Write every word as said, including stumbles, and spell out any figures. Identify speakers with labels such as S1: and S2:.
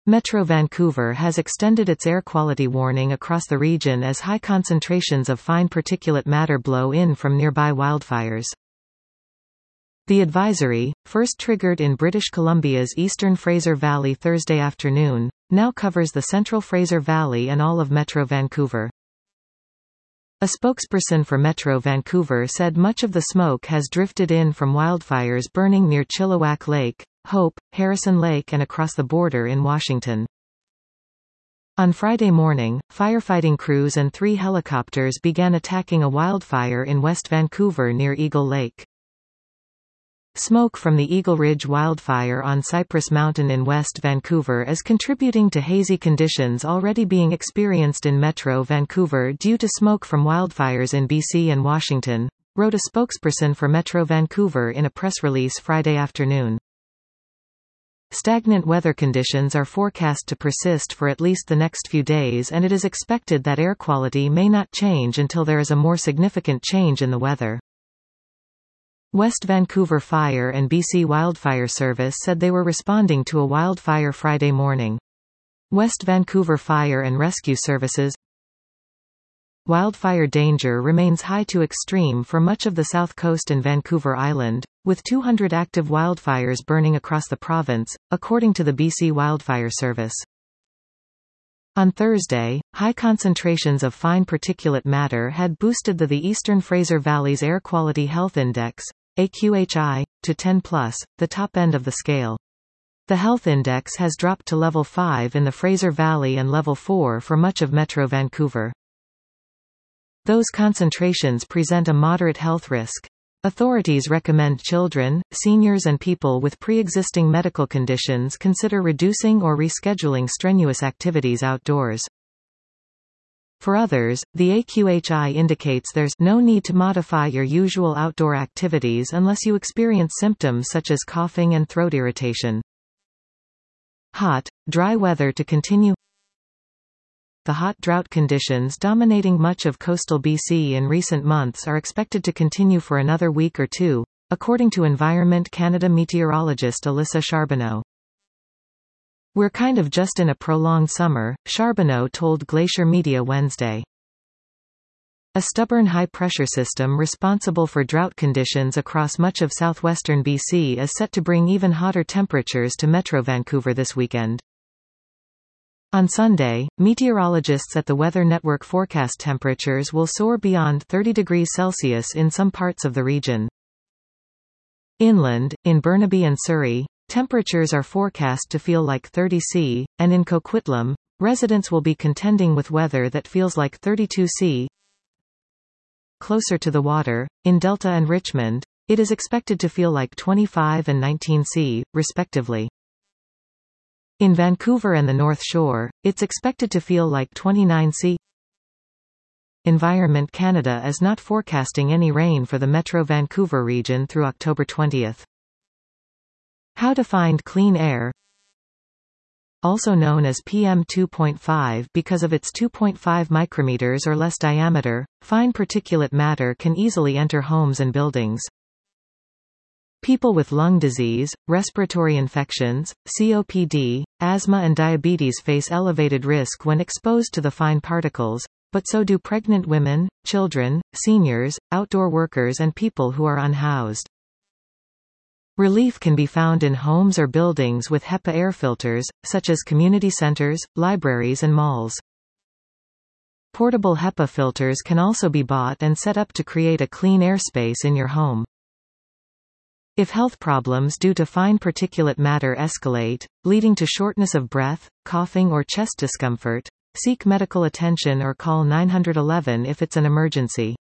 S1: Metro Vancouver has extended its air quality warning across the region as high concentrations of fine particulate matter blow in from nearby wildfires. The advisory, first triggered in British Columbia's eastern Fraser Valley Thursday afternoon, now covers the central Fraser Valley and all of Metro Vancouver. A spokesperson for Metro Vancouver said much of the smoke has drifted in from wildfires burning near Chilliwack Lake, Hope, Harrison Lake and across the border in Washington. On Friday morning, firefighting crews and three helicopters began attacking a wildfire in West Vancouver near Eagle Lake. Smoke from the Eagle Ridge wildfire on Cypress Mountain in West Vancouver is contributing to hazy conditions already being experienced in Metro Vancouver due to smoke from wildfires in B C and Washington, wrote a spokesperson for Metro Vancouver in a press release Friday afternoon. Stagnant weather conditions are forecast to persist for at least the next few days, and it is expected that air quality may not change until there is a more significant change in the weather. West Vancouver Fire and B C Wildfire Service said they were responding to a wildfire Friday morning. West Vancouver Fire and Rescue Services. Wildfire danger remains high to extreme for much of the south coast and Vancouver Island, with two hundred active wildfires burning across the province, according to the B C Wildfire Service. On Thursday, high concentrations of fine particulate matter had boosted the, the Eastern Fraser Valley's Air Quality Health Index, A Q H I, to ten plus, the top end of the scale. The health index has dropped to level five in the Fraser Valley and level four for much of Metro Vancouver. Those concentrations present a moderate health risk. Authorities recommend children, seniors and people with pre-existing medical conditions consider reducing or rescheduling strenuous activities outdoors. For others, the A Q H I indicates there's no need to modify your usual outdoor activities unless you experience symptoms such as coughing and throat irritation. Hot, dry weather to continue. The hot drought conditions dominating much of coastal B C in recent months are expected to continue for another week or two, according to Environment Canada meteorologist Alyssa Charbonneau. We're kind of just in a prolonged summer, Charbonneau told Glacier Media Wednesday. A stubborn high-pressure system responsible for drought conditions across much of southwestern B C is set to bring even hotter temperatures to Metro Vancouver this weekend. On Sunday, meteorologists at the Weather Network forecast temperatures will soar beyond thirty degrees Celsius in some parts of the region. Inland, in Burnaby and Surrey, temperatures are forecast to feel like thirty Celsius, and in Coquitlam, residents will be contending with weather that feels like thirty-two Celsius. Closer to the water, in Delta and Richmond, it is expected to feel like twenty-five and nineteen Celsius, respectively. In Vancouver and the North Shore, it's expected to feel like twenty-nine Celsius. Environment Canada is not forecasting any rain for the Metro Vancouver region through October twentieth. How to find clean air? Also known as P M two point five because of its two point five micrometers or less diameter, fine particulate matter can easily enter homes and buildings. People with lung disease, respiratory infections, C O P D, asthma and diabetes face elevated risk when exposed to the fine particles, but so do pregnant women, children, seniors, outdoor workers and people who are unhoused. Relief can be found in homes or buildings with HEPA air filters, such as community centers, libraries and malls. Portable HEPA filters can also be bought and set up to create a clean air space in your home. If health problems due to fine particulate matter escalate, leading to shortness of breath, coughing or chest discomfort, seek medical attention or call nine one one if it's an emergency.